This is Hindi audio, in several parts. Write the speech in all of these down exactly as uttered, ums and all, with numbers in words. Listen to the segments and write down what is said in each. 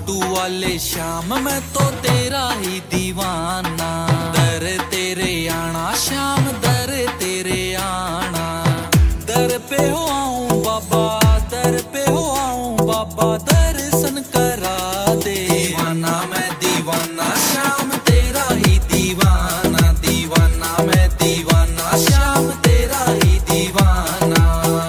खाटू वाले श्याम मैं तो तेरा ही दीवाना। दर तेरे आना श्याम, दर तेरे आना। दर पे हो आऊं बाबा, दर पे हो आऊं बाबा, दर्शन करा दे। दीवाना मैं दीवाना श्याम, तेरा ही दीवाना। दीवाना मैं दीवाना श्याम, तेरा ही दीवाना।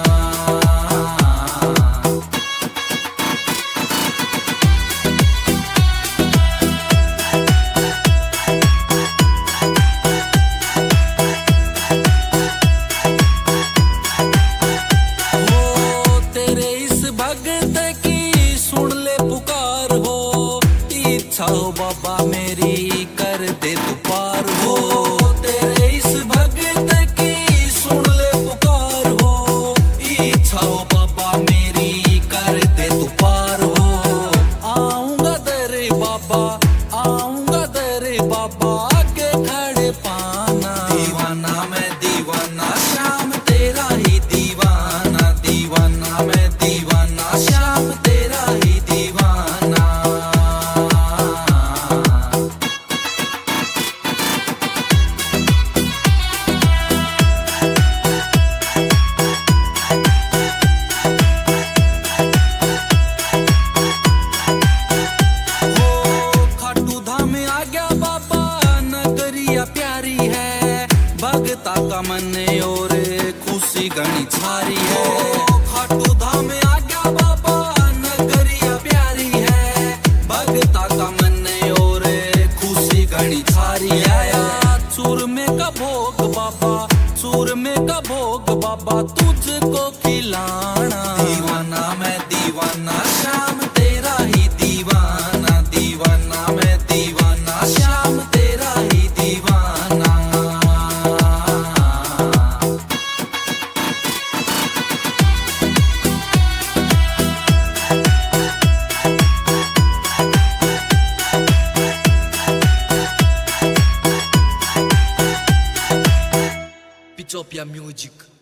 हो बाबा मेरी कर दे तू पार हो, तेरे इस भगत की सुन ले पुकार हो। इच्छा हो बाबा मेरी कर दे तू पार हो। आऊंगा दरे बाबा, आऊंगा दरे बाबा, आगे खड़े पाना। दीवाना मैं दीवाना श्याम, तेरा ही दीवाना। दीवाना मैं दीवाना श्याम, तेरा ही दीवाना। भगता का मन और खुशी गणी छारी है। खाटू धाम आ गया बाबा, नगरिया प्यारी है। भगता का मन और खुशी गणी छारी है। चूरमे का भोग बाबा, चूरमे का भोग बाबा, तुझको खिलाना। दीवाना मैं दीवाना श्याम, तेरा ही दीवाना। दीवाना मैं दीवाना श्याम, तेरा ही दीवाना। Pitopia Music.